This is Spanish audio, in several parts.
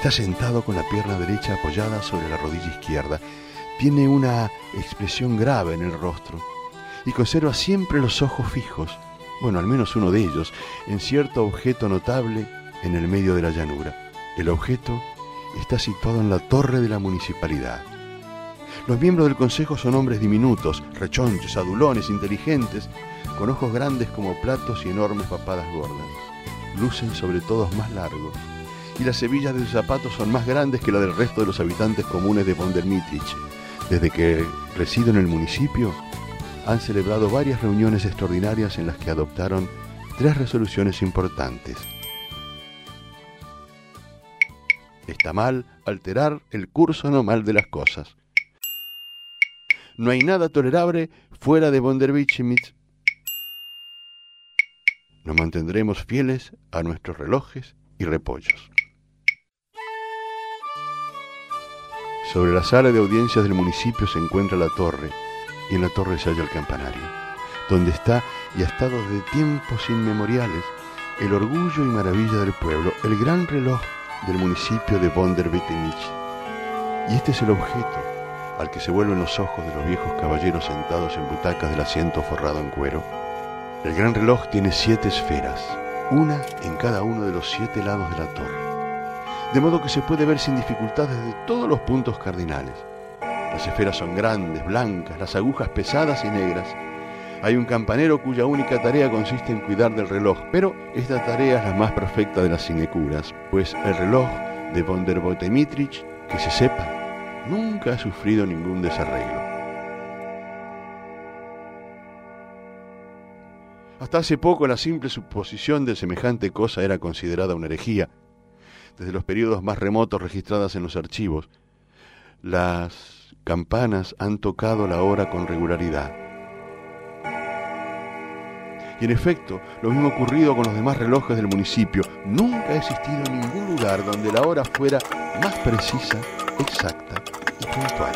Está sentado con la pierna derecha apoyada sobre la rodilla izquierda. Tiene una expresión grave en el rostro y conserva siempre los ojos fijos, bueno, al menos uno de ellos, en cierto objeto notable en el medio de la llanura. El objeto está situado en la torre de la municipalidad. Los miembros del consejo son hombres diminutos, rechonchos, adulones, inteligentes, con ojos grandes como platos y enormes papadas gordas. Lucen sobre todos más largos, y las hebillas de sus zapatos son más grandes que la del resto de los habitantes comunes de von der Mittrich. Desde que resido en el municipio, han celebrado varias reuniones extraordinarias en las que adoptaron 3 resoluciones importantes. Está mal alterar el curso normal de las cosas. No hay nada tolerable fuera de von der Mittrich. Nos mantendremos fieles a nuestros relojes y repollos. Sobre la sala de audiencias del municipio se encuentra la torre, y en la torre se halla el campanario, donde está y ha estado desde tiempos inmemoriales el orgullo y maravilla del pueblo, el gran reloj del municipio de von der Mittrich. Y este es el objeto al que se vuelven los ojos de los viejos caballeros sentados en butacas del asiento forrado en cuero. El gran reloj tiene 7 esferas, una en cada uno de los 7 lados de la torre, de modo que se puede ver sin dificultad desde todos los puntos cardinales. Las esferas son grandes, blancas, las agujas pesadas y negras. Hay un campanero cuya única tarea consiste en cuidar del reloj, pero esta tarea es la más perfecta de las sinecuras, pues el reloj de von der Mittrich, que se sepa, nunca ha sufrido ningún desarreglo. Hasta hace poco la simple suposición de semejante cosa era considerada una herejía. Desde los periodos más remotos registradas en los archivos, las campanas han tocado la hora con regularidad. Y en efecto, lo mismo ha ocurrido con los demás relojes del municipio. Nunca ha existido ningún lugar donde la hora fuera más precisa, exacta y puntual.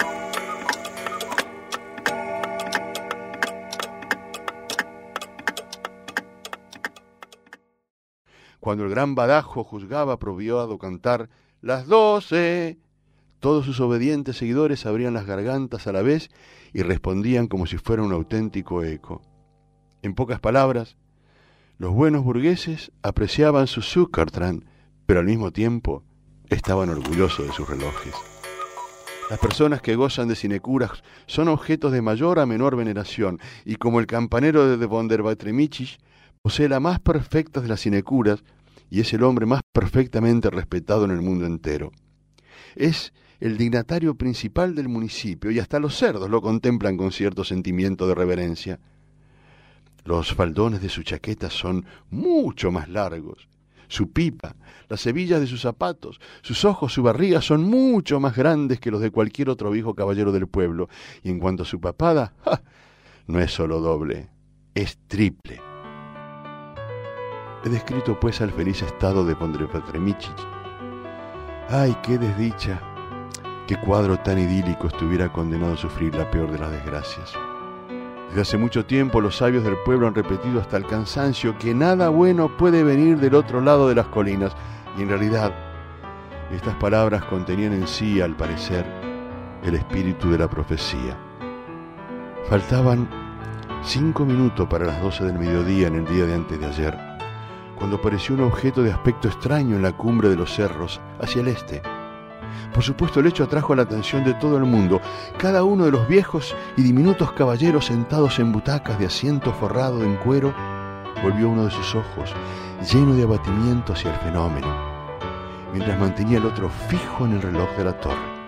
Cuando el gran badajo juzgaba apropiado cantar «las 12», todos sus obedientes seguidores abrían las gargantas a la vez y respondían como si fuera un auténtico eco. En pocas palabras, los buenos burgueses apreciaban su Zuckertran, pero al mismo tiempo estaban orgullosos de sus relojes. Las personas que gozan de sinecuras son objetos de mayor a menor veneración, y como el campanero de von der Mittrich posee la más perfecta de las sinecuras, y es el hombre más perfectamente respetado en el mundo entero. Es el dignatario principal del municipio, y hasta los cerdos lo contemplan con cierto sentimiento de reverencia. Los faldones de su chaqueta son mucho más largos. Su pipa, las hebillas de sus zapatos, sus ojos, su barriga son mucho más grandes que los de cualquier otro viejo caballero del pueblo. Y en cuanto a su papada, ¡ja!, no es solo doble, es triple. He descrito pues al feliz estado de von der Mittrich. ¡Ay, qué desdicha! ¡Qué cuadro tan idílico estuviera condenado a sufrir la peor de las desgracias! Desde hace mucho tiempo los sabios del pueblo han repetido hasta el cansancio que nada bueno puede venir del otro lado de las colinas, y en realidad estas palabras contenían en sí, al parecer, el espíritu de la profecía. Faltaban 5 minutos para las 12 del mediodía en el día de antes de ayer, cuando apareció un objeto de aspecto extraño en la cumbre de los cerros, hacia el este. Por supuesto, el hecho atrajo la atención de todo el mundo. Cada uno de los viejos y diminutos caballeros sentados en butacas de asiento forrado en cuero volvió uno de sus ojos, lleno de abatimiento, hacia el fenómeno, mientras mantenía el otro fijo en el reloj de la torre.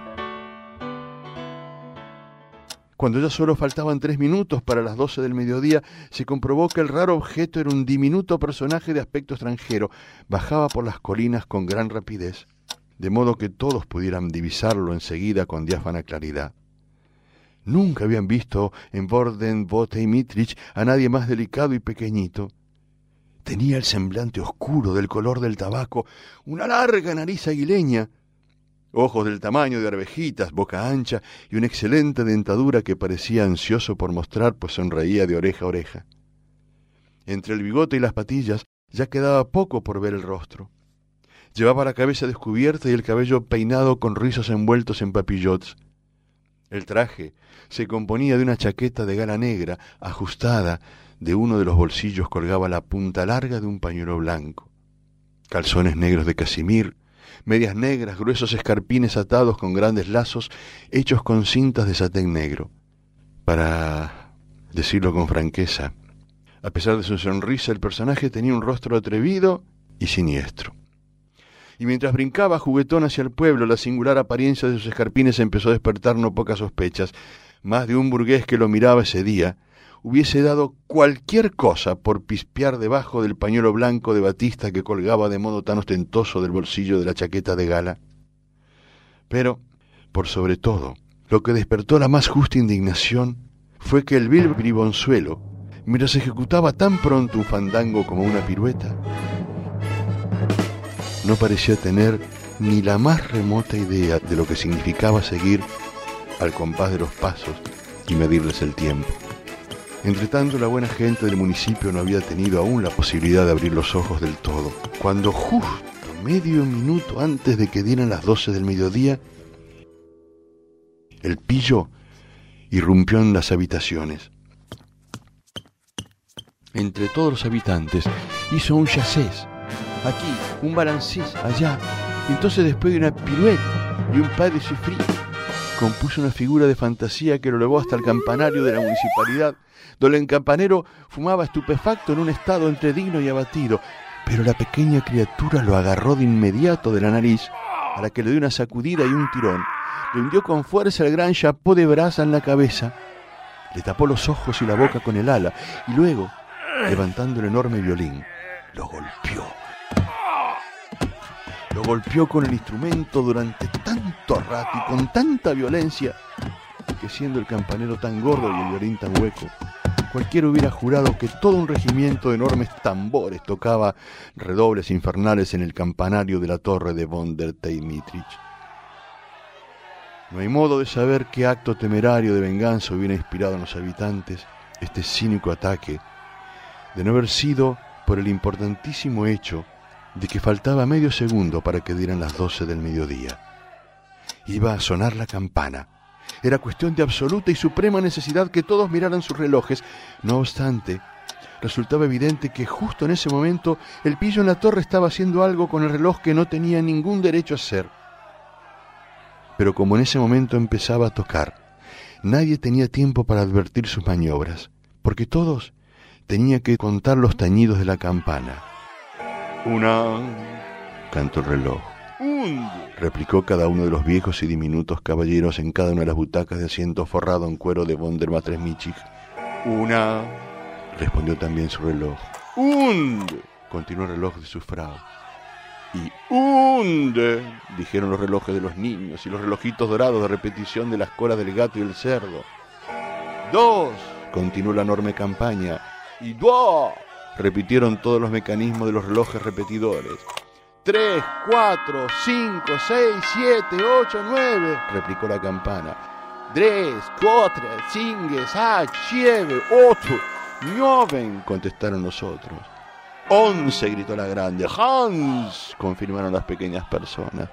Cuando ya solo faltaban 3 minutos para las 12 del mediodía, se comprobó que el raro objeto era un diminuto personaje de aspecto extranjero. Bajaba por las colinas con gran rapidez, de modo que todos pudieran divisarlo enseguida con diáfana claridad. Nunca habían visto en von der Mittrich a nadie más delicado y pequeñito. Tenía el semblante oscuro del color del tabaco, una larga nariz aguileña, ojos del tamaño de arvejitas, boca ancha y una excelente dentadura que parecía ansioso por mostrar, pues sonreía de oreja a oreja. Entre el bigote y las patillas ya quedaba poco por ver el rostro. Llevaba la cabeza descubierta y el cabello peinado con rizos envueltos en papillotes. El traje se componía de una chaqueta de gala negra, ajustada. De uno de los bolsillos colgaba la punta larga de un pañuelo blanco. Calzones negros de casimir, medias negras, gruesos escarpines atados con grandes lazos hechos con cintas de satén negro. Para decirlo con franqueza, a pesar de su sonrisa, el personaje tenía un rostro atrevido y siniestro. Y mientras brincaba juguetón hacia el pueblo, la singular apariencia de sus escarpines empezó a despertar no pocas sospechas. Más de un burgués que lo miraba ese día hubiese dado cualquier cosa por pispear debajo del pañuelo blanco de batista que colgaba de modo tan ostentoso del bolsillo de la chaqueta de gala. Pero, por sobre todo, lo que despertó la más justa indignación fue que el vil bribonzuelo, mientras ejecutaba tan pronto un fandango como una pirueta, no parecía tener ni la más remota idea de lo que significaba seguir al compás de los pasos y medirles el tiempo. Entretanto, la buena gente del municipio no había tenido aún la posibilidad de abrir los ojos del todo, cuando justo medio minuto antes de que dieran las 12 del mediodía, el pillo irrumpió en las habitaciones. Entre todos los habitantes hizo un chassés, aquí, un balancés, allá. Entonces, después de una pirueta y un pas de sufrí, compuso una figura de fantasía que lo llevó hasta el campanario de la municipalidad, donde el campanero fumaba estupefacto en un estado entre digno y abatido, pero la pequeña criatura lo agarró de inmediato de la nariz, a la que le dio una sacudida y un tirón, le hundió con fuerza el gran chapó de brasa en la cabeza, le tapó los ojos y la boca con el ala, y luego, levantando el enorme violín, lo golpeó. Lo golpeó con el instrumento durante tanto rato y con tanta violencia que, siendo el campanero tan gordo y el violín tan hueco, cualquiera hubiera jurado que todo un regimiento de enormes tambores tocaba redobles infernales en el campanario de la torre de von der Teymitrich. No hay modo de saber qué acto temerario de venganza hubiera inspirado en los habitantes este cínico ataque, de no haber sido por el importantísimo hecho de que faltaba medio segundo para que dieran las 12 del mediodía. Iba a sonar la campana. Era cuestión de absoluta y suprema necesidad que todos miraran sus relojes. No obstante, resultaba evidente que justo en ese momento el pillo en la torre estaba haciendo algo con el reloj que no tenía ningún derecho a hacer. Pero como en ese momento empezaba a tocar, nadie tenía tiempo para advertir sus maniobras, porque todos tenían que contar los tañidos de la campana. «Una», cantó el reloj. «Und», replicó cada uno de los viejos y diminutos caballeros en cada una de las butacas de asiento forrado en cuero de von der Matremichig. «Una», respondió también su reloj. «Und», continuó el reloj de su frau. Y «Und», dijeron los relojes de los niños y los relojitos dorados de repetición de las colas del gato y el cerdo. «Dos», continuó la enorme campaña. Y «Dos», repitieron todos los mecanismos de los relojes repetidores. 3, 4, 5, 6, 7, 8, 9, replicó la campana. 3, 4, 5, 6, 7, 8, 9, contestaron los otros. 11, gritó la grande. Hans, confirmaron las pequeñas personas.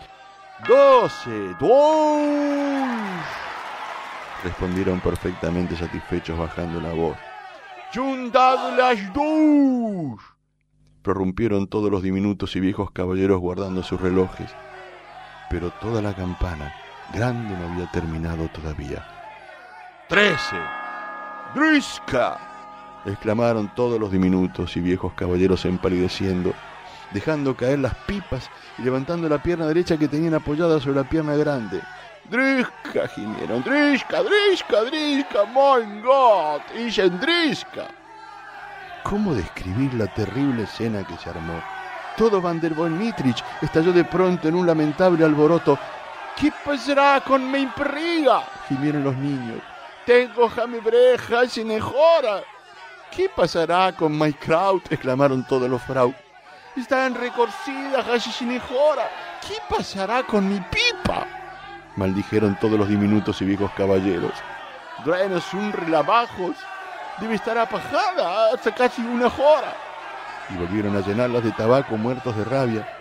12, 12, respondieron perfectamente satisfechos bajando la voz. «¡Juntad las dos!», prorrumpieron todos los diminutos y viejos caballeros guardando sus relojes. Pero toda la campana grande no había terminado todavía. «13! ¡Driska!», exclamaron todos los diminutos y viejos caballeros empalideciendo, dejando caer las pipas y levantando la pierna derecha que tenían apoyada sobre la pierna grande. «Driska», gimieron. «Driska, Driska, Driska, mein Gott, ich en Driska». ¿Cómo describir la terrible escena que se armó? Todo von der Teymitrich estalló de pronto en un lamentable alboroto. «¿Qué pasará con mi perriga?», gimieron los niños. «Tengo a mi breja sin mejora». «¿Qué pasará con mi kraut?», exclamaron todos los frau. «Están recorcidas sin mejora». «¿Qué pasará con mi pipa?», maldijeron todos los diminutos y viejos caballeros. «Drenos un relabajos. Debe estar apagada hasta casi una hora». Y volvieron a llenarlas de tabaco muertos de rabia.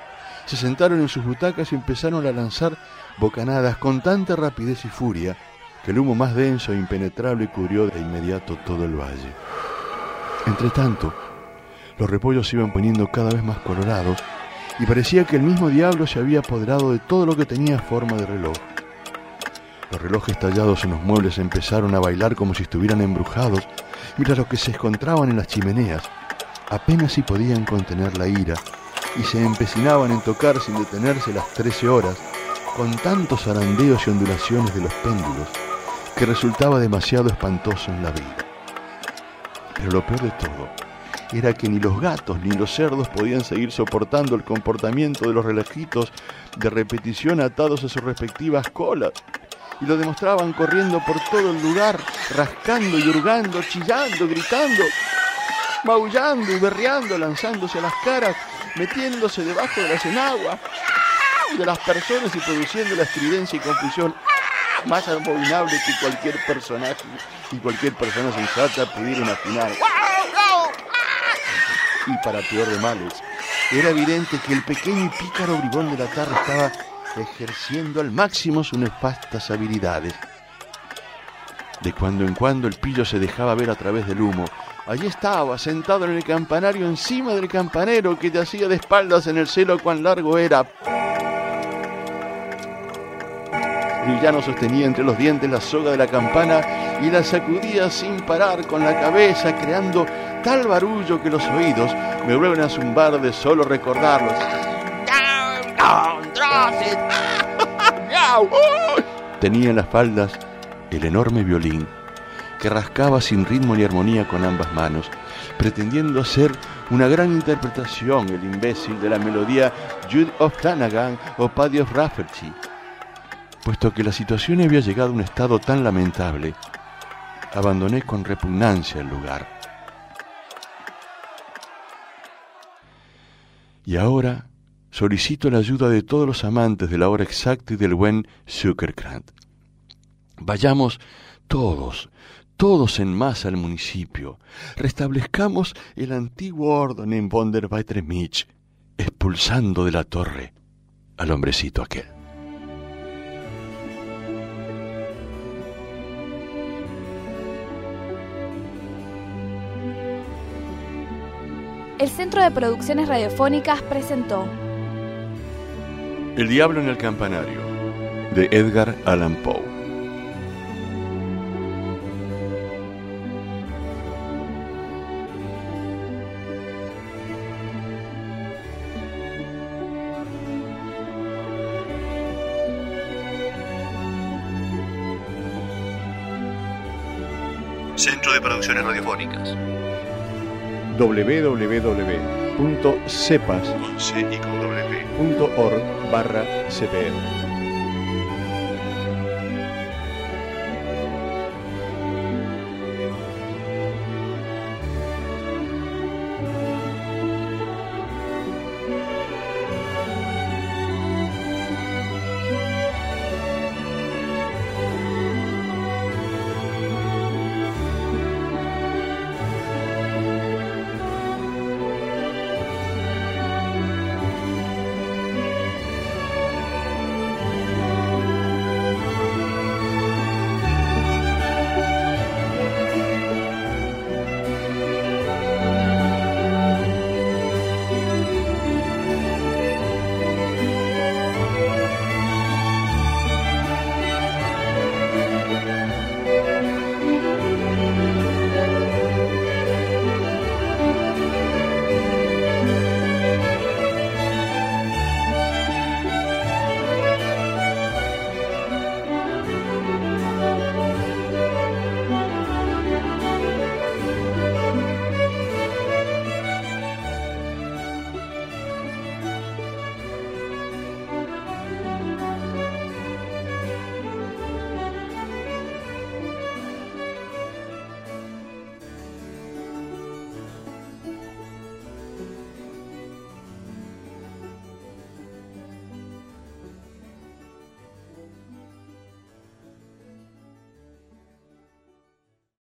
se sentaron en sus butacas y empezaron a lanzar bocanadas con tanta rapidez y furia que el humo más denso e impenetrable cubrió de inmediato todo el valle. Entretanto, los repollos se iban poniendo cada vez más colorados y parecía que el mismo diablo se había apoderado de todo lo que tenía forma de reloj. Los relojes tallados en los muebles empezaron a bailar como si estuvieran embrujados, mientras los que se encontraban en las chimeneas apenas si podían contener la ira y se empecinaban en tocar sin detenerse las 13 horas, con tantos zarandeos y ondulaciones de los péndulos, que resultaba demasiado espantoso en la vida. Pero lo peor de todo era que ni los gatos ni los cerdos podían seguir soportando el comportamiento de los relojitos de repetición atados a sus respectivas colas, y lo demostraban corriendo por todo el lugar, rascando y hurgando, chillando, gritando, maullando y berreando, lanzándose a las caras, metiéndose debajo de las enaguas de las personas y produciendo la estridencia y confusión más abominable que cualquier personaje y cualquier persona sensata pudiera imaginar. Y para peor de males, era evidente que el pequeño y pícaro bribón de la tarde estaba ejerciendo al máximo sus nefastas habilidades. De cuando en cuando el pillo se dejaba ver a través del humo. Allí estaba, sentado en el campanario, encima del campanero que yacía de espaldas en el cielo cuán largo era. El villano sostenía entre los dientes la soga de la campana y la sacudía sin parar con la cabeza, creando tal barullo que los oídos me vuelven a zumbar de solo recordarlos. Tenía en las faldas el enorme violín que rascaba sin ritmo ni armonía con ambas manos, pretendiendo hacer una gran interpretación, el imbécil, de la melodía Jude of Flanagan o Paddy of Rafferty. Puesto que la situación había llegado a un estado tan lamentable, abandoné con repugnancia el lugar. Y ahora solicito la ayuda de todos los amantes de la hora exacta y del buen Zuckerkranz. Vayamos todos en masa al municipio. Restablezcamos el antiguo orden en Wonderweitermich, expulsando de la torre al hombrecito aquel. El Centro de Producciones Radiofónicas presentó El diablo en el campanario, de Edgar Allan Poe. Centro de Producciones Radiofónicas. www.cepas.org/cpr